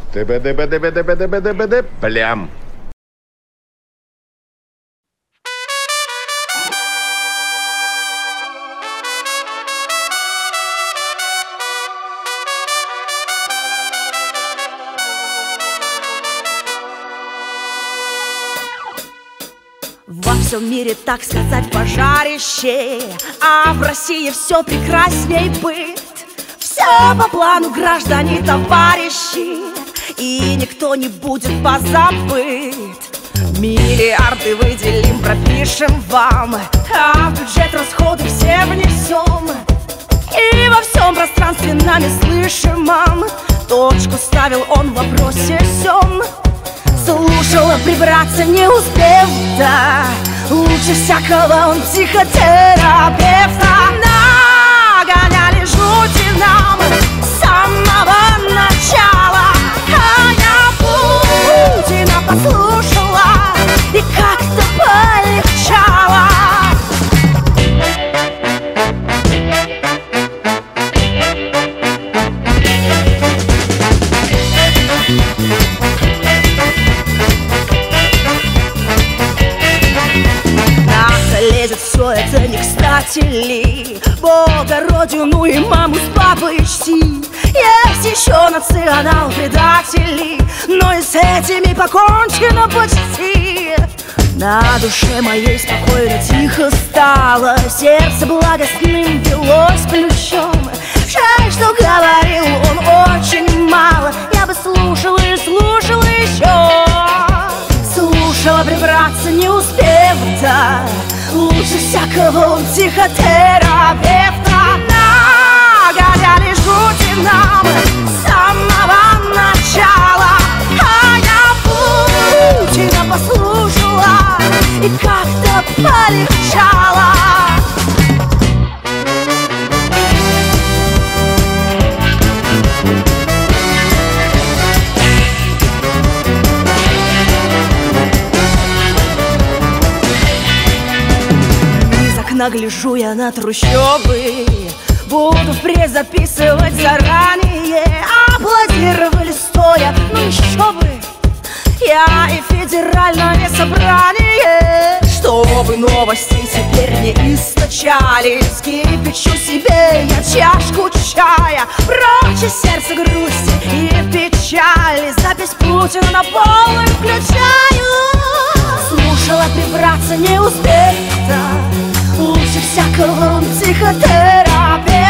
Плям. Во всем мире, так сказать, пожарище, а в России все прекрасней быт. Все по плану, граждане, товарищи, и никто не будет позабыт. Миллиарды выделим, пропишем вам, а в бюджет расходы все внесем. И во всем пространстве нами слышимом точку ставил он в вопросе сём. Слушала, прибраться не успев, да лучше всякого он психотерапевта. Нагоняли жути нам с самого начала, а я Путина послушала и как-то полегчало. Лезет все это не кстати ли, Бога, родину и маму с папой чти. Есть еще национал-предатели, но и с этими покончено почти. На душе моей спокойно, тихо стало, сердце благостным билось плющом. Жаль, что говорил он очень мало, я бы слушала и слушала еще. Слушала, прибраться не успев, да лучше всякого он психотерапевта. Нагоняли жути нам с самого начала, а я Путина послушала и как-то полегчало. Нагляжу я на трущобы, буду впредь записывать заранее. Аплодировали стоя, ну еще бы, я и федеральное собрание. Чтобы новости теперь не источали, скипячу себе я чашку чая. Прочь из сердца грусти и печали, запись Путина на полную включаю. Слушала, прибраться не успею, лучше всякого он психотерапевт.